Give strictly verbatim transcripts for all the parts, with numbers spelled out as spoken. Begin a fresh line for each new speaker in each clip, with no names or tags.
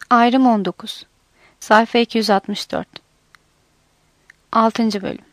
Ayrım on dokuz. Sayfa iki yüz altmış dört. altıncı bölüm.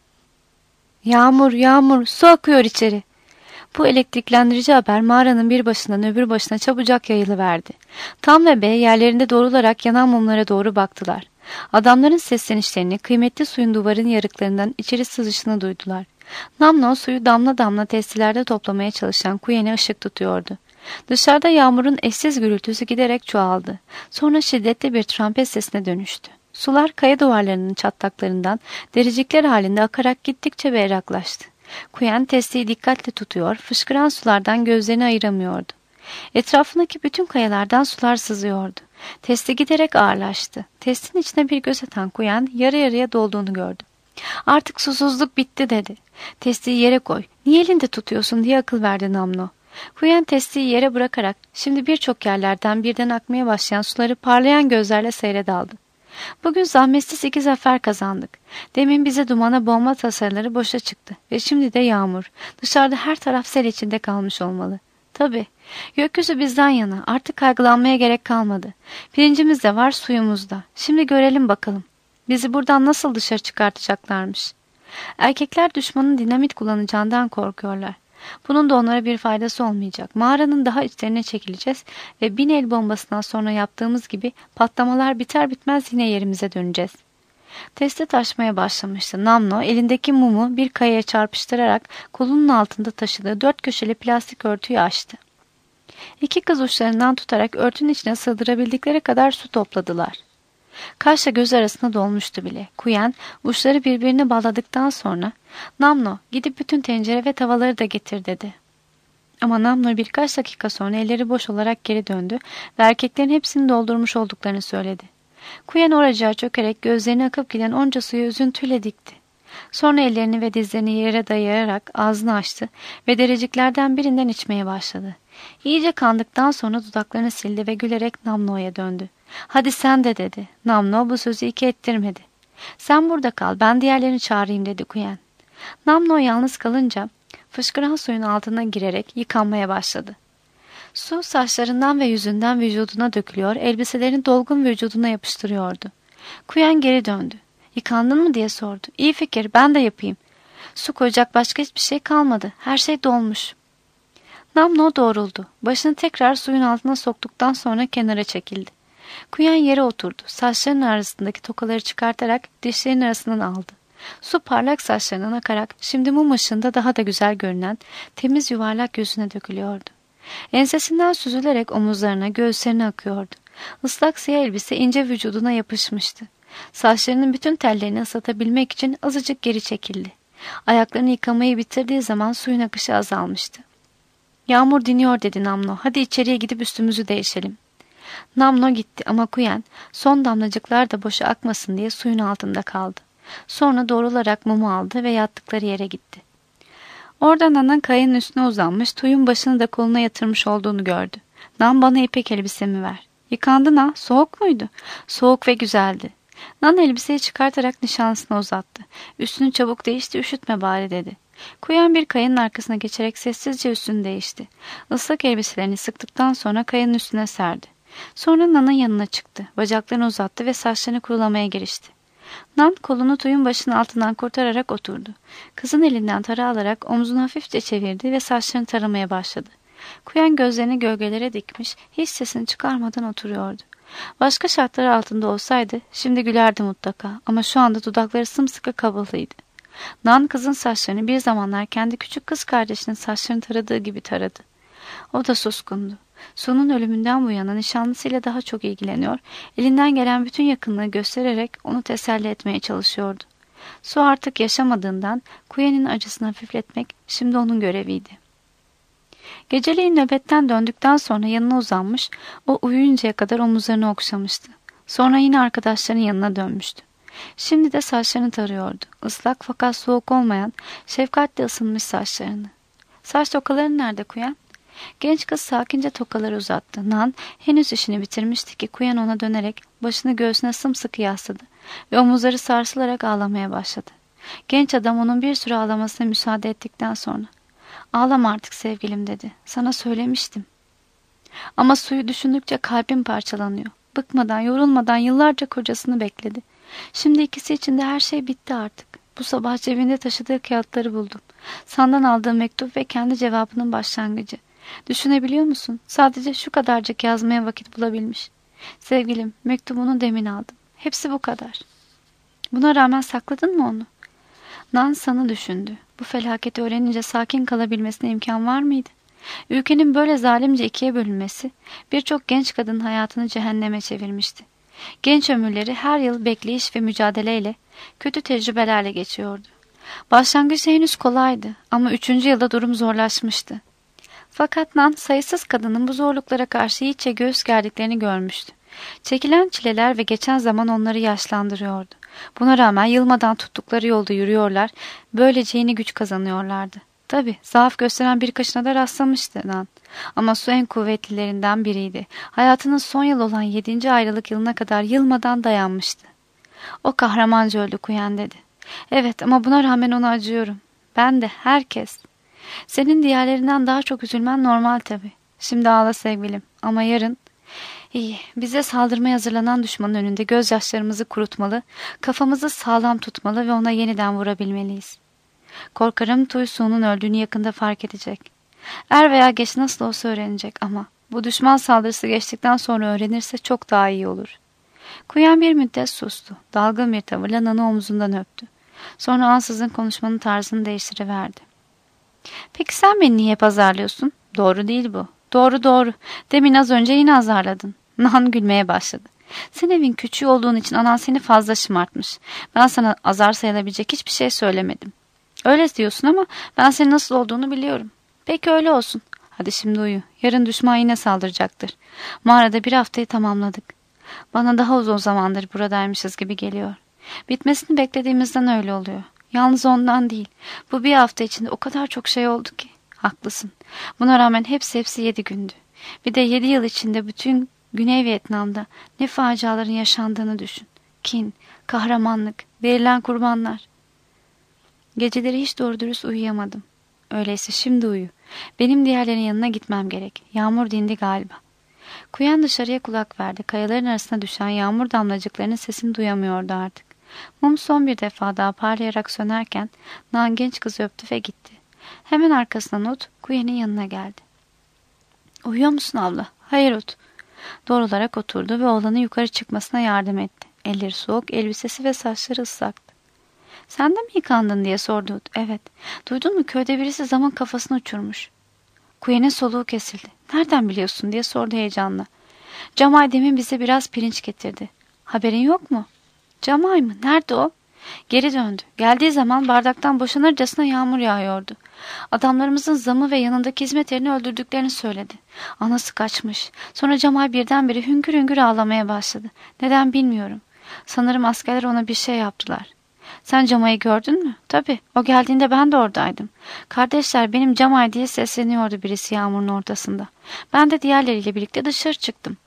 Yağmur, yağmur, su akıyor içeri. Bu elektriklendirici haber mağaranın bir başından öbür başına çabucak yayılıverdi. Tam ve Bey yerlerinde doğrularak yanan mumlara doğru baktılar. Adamların seslenişlerini, kıymetli suyun duvarın yarıklarından içeri sızışını duydular. Namno suyu damla damla testilerde toplamaya çalışan Kuyen'e ışık tutuyordu. Dışarıda yağmurun eşsiz gürültüsü giderek çoğaldı. Sonra şiddetli bir trompet sesine dönüştü. Sular kaya duvarlarının çatlaklarından dericikler halinde akarak gittikçe berraklaştı. Kuyen testiyi dikkatle tutuyor, fışkıran sulardan gözlerini ayıramıyordu. Etrafındaki bütün kayalardan sular sızıyordu. Testi giderek ağırlaştı. Testin içine bir göz atan Kuyen yarı yarıya dolduğunu gördü. Artık susuzluk bitti dedi. Testiyi yere koy. Niye elinde tutuyorsun diye akıl verdi Namno. Kuyen testiyi yere bırakarak şimdi birçok yerlerden birden akmaya başlayan suları parlayan gözlerle seyre daldı. Bugün zahmetsiz iki zafer kazandık. Demin bize dumana bomba tasarıları boşa çıktı ve şimdi de yağmur. Dışarıda her taraf sel içinde kalmış olmalı. Tabii. Gökyüzü bizden yana. Artık kaygılanmaya gerek kalmadı. Pirincimiz de var, suyumuz da. Şimdi görelim bakalım. Bizi buradan nasıl dışarı çıkartacaklarmış. Erkekler düşmanın dinamit kullanacağından korkuyorlar. Bunun da onlara bir faydası olmayacak. Mağaranın daha içlerine çekileceğiz ve bin el bombasından sonra yaptığımız gibi patlamalar biter bitmez yine yerimize döneceğiz. Testi taşmaya başlamıştı. Namno elindeki mumu bir kayaya çarpıştırarak kolunun altında taşıdığı dört köşeli plastik örtüyü açtı. İki kız uçlarından tutarak örtünün içine sığdırabildikleri kadar su topladılar. Kaşla göz arasında dolmuştu bile. Kuyen uçları birbirine bağladıktan sonra Namno gidip bütün tencere ve tavaları da getir dedi. Ama Namno birkaç dakika sonra elleri boş olarak geri döndü ve erkeklerin hepsini doldurmuş olduklarını söyledi. Kuyen oracığa çökerek gözlerini akıp giden onca suyu üzüntüyle dikti. Sonra ellerini ve dizlerini yere dayayarak ağzını açtı ve dereciklerden birinden içmeye başladı. İyice kandıktan sonra dudaklarını sildi ve gülerek Namno'ya döndü. Hadi sen de dedi. Namno bu sözü iki ettirmedi. Sen burada kal, ben diğerlerini çağırayım dedi Kuyen. Namno yalnız kalınca fışkıran suyun altına girerek yıkanmaya başladı. Su saçlarından ve yüzünden vücuduna dökülüyor, elbiselerini dolgun vücuduna yapıştırıyordu. Kuyen geri döndü. Yıkandın mı diye sordu. İyi fikir, ben de yapayım. Su koyacak başka hiçbir şey kalmadı. Her şey dolmuş. Namno doğruldu. Başını tekrar suyun altına soktuktan sonra kenara çekildi. Kuyen yere oturdu. Saçlarının arasındaki tokaları çıkartarak dişlerinin arasından aldı. Su parlak saçlarından akarak şimdi mum ışığında daha da güzel görünen temiz yuvarlak yüzüne dökülüyordu. Ensesinden süzülerek omuzlarına, göğüslerine akıyordu. Islak siyah elbise ince vücuduna yapışmıştı. Saçlarının bütün tellerini ıslatabilmek için azıcık geri çekildi. Ayaklarını yıkamayı bitirdiği zaman suyun akışı azalmıştı. Yağmur diniyor dedi Namno. Hadi içeriye gidip üstümüzü değişelim. Namno gitti ama Kuyen son damlacıklar da boşa akmasın diye suyun altında kaldı. Sonra doğrularak mumu aldı ve yattıkları yere gitti. Oradan Nana kayanın üstüne uzanmış, Tuy'un başını da koluna yatırmış olduğunu gördü. Nan bana ipek elbisemi ver. Yıkandın ha, soğuk muydu? Soğuk ve güzeldi. Nan elbiseyi çıkartarak nişanlısına uzattı. Üstünü çabuk değişti, üşütme bari dedi. Kuyen bir kayanın arkasına geçerek sessizce üstünü değişti. Islak elbiselerini sıktıktan sonra kayanın üstüne serdi. Sonra Nan'ın yanına çıktı. Bacaklarını uzattı ve saçlarını kurulamaya girişti. Nan kolunu Tuy'un başının altından kurtararak oturdu. Kızın elinden tarağı alarak omzunu hafifçe çevirdi ve saçlarını taramaya başladı. Kuyen gözlerini gölgelere dikmiş, hiç sesini çıkarmadan oturuyordu. Başka şartlar altında olsaydı şimdi gülerdi mutlaka ama şu anda dudakları sımsıkı kapalıydı. Nan kızın saçlarını bir zamanlar kendi küçük kız kardeşinin saçlarını taradığı gibi taradı. O da suskundu. Su'nun ölümünden bu yana nişanlısıyla daha çok ilgileniyor, elinden gelen bütün yakınlığı göstererek onu teselli etmeye çalışıyordu. Su artık yaşamadığından Kuyen'in acısını hafifletmek şimdi onun göreviydi. Geceleyin nöbetten döndükten sonra yanına uzanmış, o uyuyuncaya kadar omuzlarını okşamıştı. Sonra yine arkadaşlarının yanına dönmüştü. Şimdi de saçlarını tarıyordu. Islak fakat soğuk olmayan, şefkatle ısınmış saçlarını. Saç tokaların nerede Kuyen? Genç kız sakince tokaları uzattı. Nan henüz işini bitirmişti ki Kuyen ona dönerek başını göğsüne sımsıkı yasladı ve omuzları sarsılarak ağlamaya başladı. Genç adam onun bir süre ağlamasına müsaade ettikten sonra "Ağlama artık sevgilim" dedi. "Sana söylemiştim." Ama suyu düşündükçe kalbim parçalanıyor. Bıkmadan, yorulmadan yıllarca kocasını bekledi. Şimdi ikisi için de her şey bitti artık. Bu sabah cebinde taşıdığı kağıtları buldum. Sandan aldığı mektup ve kendi cevabının başlangıcı. Düşünebiliyor musun? Sadece şu kadarcık yazmaya vakit bulabilmiş. Sevgilim, mektubunu demin aldım. Hepsi bu kadar. Buna rağmen sakladın mı onu? Nansan'ı düşündü. Bu felaketi öğrenince sakin kalabilmesine imkan var mıydı? Ülkenin böyle zalimce ikiye bölünmesi birçok genç kadının hayatını cehenneme çevirmişti. Genç ömürleri her yıl bekleyiş ve mücadeleyle, kötü tecrübelerle geçiyordu. Başlangıçta henüz kolaydı ama üçüncü yılda durum zorlaşmıştı. Fakat Nan sayısız kadının bu zorluklara karşı iyice göğüs gerdiklerini görmüştü. Çekilen çileler ve geçen zaman onları yaşlandırıyordu. Buna rağmen yılmadan tuttukları yolda yürüyorlar, böylece yeni güç kazanıyorlardı. Tabii zaaf gösteren birkaçına da rastlamıştı Nan. Ama su en kuvvetlilerinden biriydi. Hayatının son yıl olan yedinci ayrılık yılına kadar yılmadan dayanmıştı. O kahramanca öldü Kuyen dedi. Evet ama buna rağmen ona acıyorum. Ben de, herkes. Senin diğerlerinden daha çok üzülmen normal tabii. Şimdi ağla sevgilim ama yarın... İyi, bize saldırmaya hazırlanan düşmanın önünde gözyaşlarımızı kurutmalı, kafamızı sağlam tutmalı ve ona yeniden vurabilmeliyiz. Korkarım Tuysu'nun öldüğünü yakında fark edecek. Er veya geç nasıl olsa öğrenecek ama bu düşman saldırısı geçtikten sonra öğrenirse çok daha iyi olur. Kuyen bir müddet sustu. Dalgın bir tavırla Nan'ı omzundan öptü. Sonra ansızın konuşmanın tarzını değiştiriverdi. Peki sen beni niye hep azarlıyorsun? Doğru değil bu. Doğru doğru. Demin az önce yine azarladın. Nan gülmeye başladı. Sen evin küçüğü olduğun için anan seni fazla şımartmış. Ben sana azar sayılabilecek hiçbir şey söylemedim. Öyle diyorsun ama ben senin nasıl olduğunu biliyorum. Peki öyle olsun. Hadi şimdi uyu. Yarın düşman yine saldıracaktır. Mağarada bir haftayı tamamladık. Bana daha uzun zamandır buradaymışız gibi geliyor. Bitmesini beklediğimizden öyle oluyor. Yalnız ondan değil. Bu bir hafta içinde o kadar çok şey oldu ki. Haklısın. Buna rağmen hepsi hepsi yedi gündü. Bir de yedi yıl içinde bütün Güney Vietnam'da ne faciaların yaşandığını düşün. Kin, kahramanlık, verilen kurbanlar. Geceleri hiç doğru dürüst uyuyamadım. Öyleyse şimdi uyu. Benim diğerlerin yanına gitmem gerek. Yağmur dindi galiba. Kuyen dışarıya kulak verdi. Kayaların arasına düşen yağmur damlacıklarının sesini duyamıyordu artık. Mum son bir defa daha parlayarak sönerken Nan genç kızı öptü ve gitti. Hemen arkasından Ut, Kuyen'in yanına geldi. Uyuyor musun abla? Hayır Ut. Doğrularak oturdu ve oğlanın yukarı çıkmasına yardım etti. Elleri soğuk, elbisesi ve saçları ıslaktı. Sen de mi yıkandın diye sordu Ut. Evet. Duydun mu köyde birisi zaman kafasını uçurmuş. Kuyen'in soluğu kesildi. Nereden biliyorsun diye sordu heyecanla. Camay demin bize biraz pirinç getirdi. Haberin yok mu? Camay mı? Nerede o? Geri döndü. Geldiği zaman bardaktan boşanırcasına yağmur yağıyordu. Adamlarımızın zamı ve yanındaki hizmet erini öldürdüklerini söyledi. Anası kaçmış. Sonra Camay birdenbire hüngür hüngür ağlamaya başladı. Neden bilmiyorum. Sanırım askerler ona bir şey yaptılar. Sen Camay'ı gördün mü? Tabii. O geldiğinde ben de oradaydım. Kardeşler benim Camay diye sesleniyordu birisi yağmurun ortasında. Ben de diğerleriyle birlikte dışarı çıktım.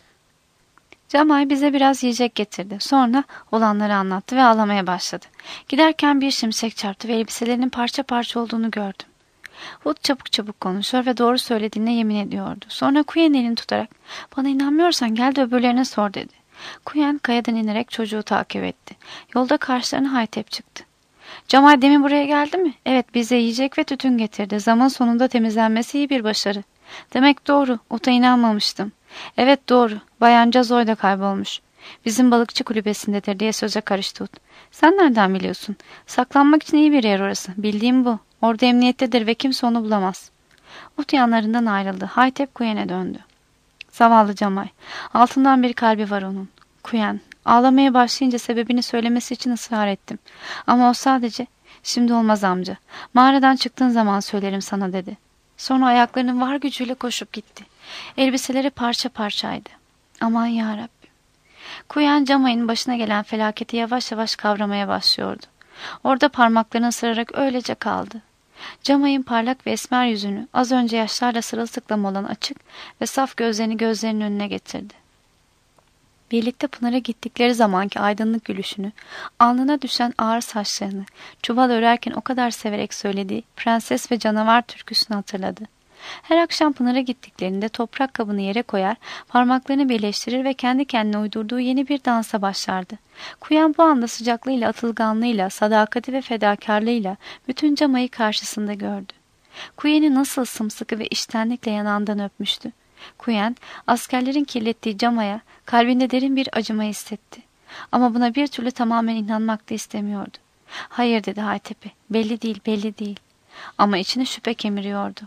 Camay bize biraz yiyecek getirdi. Sonra olanları anlattı ve ağlamaya başladı. Giderken bir şimşek çarptı ve elbiselerinin parça parça olduğunu gördüm. Hud çabuk çabuk konuşuyor ve doğru söylediğine yemin ediyordu. Sonra Kuyen'in elini tutarak bana inanmıyorsan gel de öbürlerine sor dedi. Kuyen kayadan inerek çocuğu takip etti. Yolda karşılarına Haytep çıktı. Camay demin buraya geldi mi? Evet bize yiyecek ve tütün getirdi. Zaman sonunda temizlenmesi iyi bir başarı. Demek doğru. Ut'a inanmamıştım. Evet doğru. Bayan Cazoy da kaybolmuş. Bizim balıkçı kulübesindedir diye söze karıştı Ut. Sen nereden biliyorsun? Saklanmak için iyi bir yer orası. Bildiğim bu. Orada emniyettedir ve kimse onu bulamaz. Ut yanlarından ayrıldı. Haytep Kuyen'e döndü. Zavallı Camay. Altından bir kalbi var onun. Kuyen. Ağlamaya başlayınca sebebini söylemesi için ısrar ettim. Ama o sadece şimdi olmaz amca. Mağaradan çıktığın zaman söylerim sana dedi. Sonra ayaklarının var gücüyle koşup gitti. Elbiseleri parça parçaydı. Aman yarabbim. Kuyen Camay'ın başına gelen felaketi yavaş yavaş kavramaya başlıyordu. Orada parmaklarını ısırarak öylece kaldı. Camay'ın parlak ve esmer yüzünü az önce yaşlarla sırılsıklam olan açık ve saf gözlerini gözlerinin önüne getirdi. Birlikte Pınar'a gittikleri zamanki aydınlık gülüşünü, alnına düşen ağır saçlarını, çuval örerken o kadar severek söylediği Prenses ve Canavar türküsünü hatırladı. Her akşam Pınar'a gittiklerinde toprak kabını yere koyar, parmaklarını birleştirir ve kendi kendine uydurduğu yeni bir dansa başlardı. Kuyen bu anda sıcaklığıyla, atılganlığıyla, sadakati ve fedakarlığıyla bütün Cama'yı karşısında gördü. Kuyen'i nasıl sımsıkı ve içtenlikle yanağından öpmüştü. Kuyen, askerlerin kirlettiği Cama'ya kalbinde derin bir acıma hissetti. Ama buna bir türlü tamamen inanmak da istemiyordu. Hayır dedi Haytepe, belli değil, belli değil. Ama içini şüphe kemiriyordu.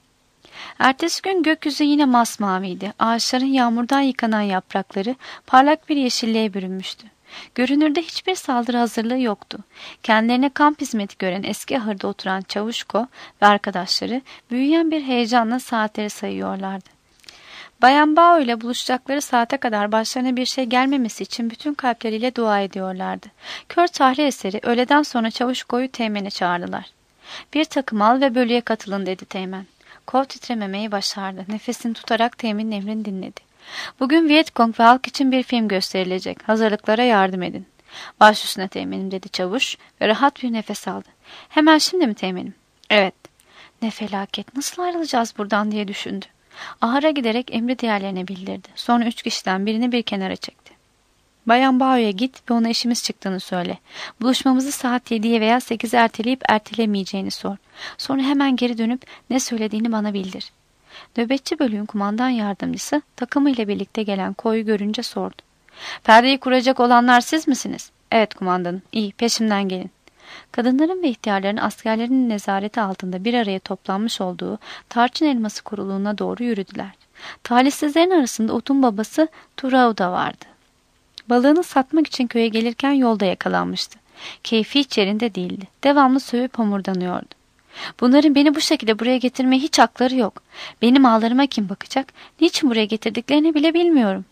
Ertesi gün gökyüzü yine masmaviydi. Ağaçların yağmurdan yıkanan yaprakları parlak bir yeşilliğe bürünmüştü. Görünürde hiçbir saldırı hazırlığı yoktu. Kendilerine kamp hizmeti gören eski ahırda oturan Çavuşko ve arkadaşları büyüyen bir heyecanla saatleri sayıyorlardı. Bayan Bao ile buluşacakları saate kadar başlarına bir şey gelmemesi için bütün kalpleriyle dua ediyorlardı. Kör tahliye eseri öğleden sonra Çavuşko'yu Teğmen'e çağırdılar. Bir takım al ve bölüye katılın dedi Teğmen. Kol titrememeyi başardı. Nefesini tutarak Teğmen'in emrini dinledi. Bugün Vietcong ve halk için bir film gösterilecek. Hazırlıklara yardım edin. Baş üstüne Teğmen'im dedi Çavuş ve rahat bir nefes aldı. Hemen şimdi mi Teğmen'im? Evet. Ne felaket, nasıl ayrılacağız buradan diye düşündü. Ahıra giderek emri diğerlerine bildirdi. Sonra üç kişiden birini bir kenara çekti. Bayan Bao'ya git ve ona işimiz çıktığını söyle. Buluşmamızı saat yediye veya sekize erteleyip ertelemeyeceğini sor. Sonra hemen geri dönüp ne söylediğini bana bildir. Nöbetçi bölüğün kumandan yardımcısı takımıyla birlikte gelen Ko'yu görünce sordu. Perdeyi kuracak olanlar siz misiniz? Evet kumandanım. İyi, peşimden gelin. Kadınların ve ihtiyarların askerlerin nezareti altında bir araya toplanmış olduğu tarçın elması kuruluğuna doğru yürüdüler. Talihsizlerin arasında Otun babası Turao da vardı. Balığını satmak için köye gelirken yolda yakalanmıştı. Keyfi hiç yerinde değildi. Devamlı sövüp homurdanıyordu. Bunların beni bu şekilde buraya getirmeye hiç hakları yok. Benim ağlarıma kim bakacak? Niçin buraya getirdiklerini bile bilmiyorum.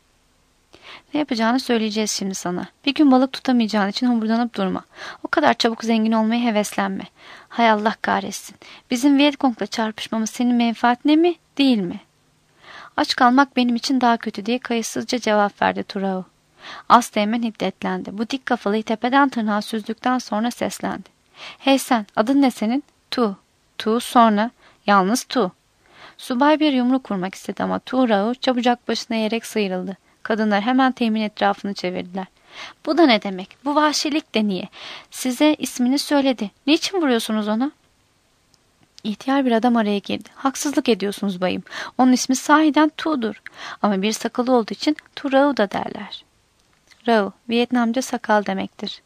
Ne yapacağını söyleyeceğiz şimdi sana. Bir gün balık tutamayacağın için homurdanıp durma. O kadar çabuk zengin olmaya heveslenme. Hay Allah kahretsin. Bizim Vietcong'la çarpışmamız senin menfaatine mi, değil mi? Aç kalmak benim için daha kötü diye kayıtsızca cevap verdi Turao. Asteğmen hiddetlendi. Bu dik kafalıyı tepeden tırnağa süzdükten sonra seslendi. Hey sen, adın ne senin? Tu. Tu sonra. Yalnız Tu. Subay bir yumruk vurmak istedi ama Turao çabucak başına eğerek sıyrıldı. Kadınlar hemen Teğmen etrafını çevirdiler. Bu da ne demek? Bu vahşilik de niye? Size ismini söyledi. Niçin vuruyorsunuz ona? İhtiyar bir adam araya girdi. Haksızlık ediyorsunuz bayım. Onun ismi sahiden Tu'dur. Ama bir sakalı olduğu için Tu Rao da derler. Rao, Vietnamca sakal demektir.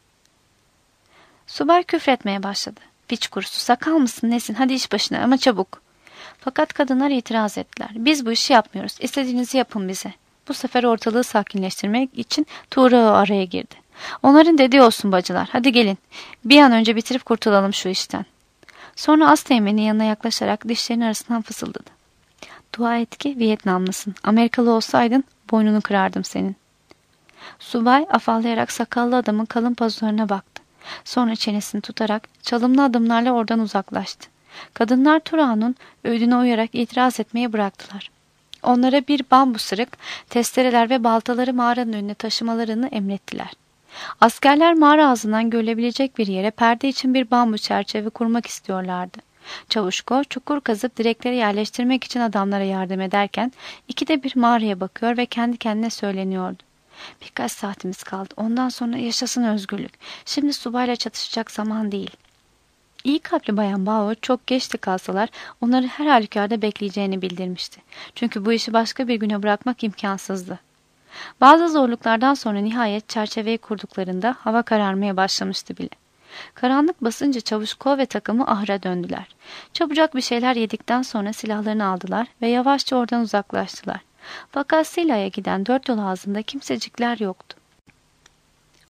Subay küfretmeye başladı. Piç kurusu, sakal mısın nesin? Hadi iş başına ama çabuk. Fakat kadınlar itiraz ettiler. Biz bu işi yapmıyoruz. İstediğinizi yapın bize. Bu sefer ortalığı sakinleştirmek için Tuğrao araya girdi. Onların dediği olsun bacılar. Hadi gelin. Bir an önce bitirip kurtulalım şu işten. Sonra Asteğmen'in yanına yaklaşarak dişlerinin arasından fısıldadı. Dua et ki Vietnamlısın. Amerikalı olsaydın boynunu kırardım senin. Subay afallayarak sakallı adamın kalın pazularına baktı. Sonra çenesini tutarak çalımlı adımlarla oradan uzaklaştı. Kadınlar Turao'nun öğüdüne uyarak itiraz etmeye bıraktılar. Onlara bir bambu sırık, testereler ve baltaları mağaranın önüne taşımalarını emrettiler. Askerler mağara ağzından görülebilecek bir yere perde için bir bambu çerçeve kurmak istiyorlardı. Çavuşko çukur kazıp direkleri yerleştirmek için adamlara yardım ederken ikide bir mağaraya bakıyor ve kendi kendine söyleniyordu. Birkaç saatimiz kaldı. Ondan sonra yaşasın özgürlük. Şimdi subayla çatışacak zaman değil. İyi kalpli Bayan Bao çok geç de kalsalar onları her halükarda bekleyeceğini bildirmişti. Çünkü bu işi başka bir güne bırakmak imkansızdı. Bazı zorluklardan sonra nihayet çerçeveyi kurduklarında hava kararmaya başlamıştı bile. Karanlık basınca Çavuşko ve takımı ahıra döndüler. Çabucak bir şeyler yedikten sonra silahlarını aldılar ve yavaşça oradan uzaklaştılar. Fakat Sila'ya giden dört yol ağzında kimsecikler yoktu.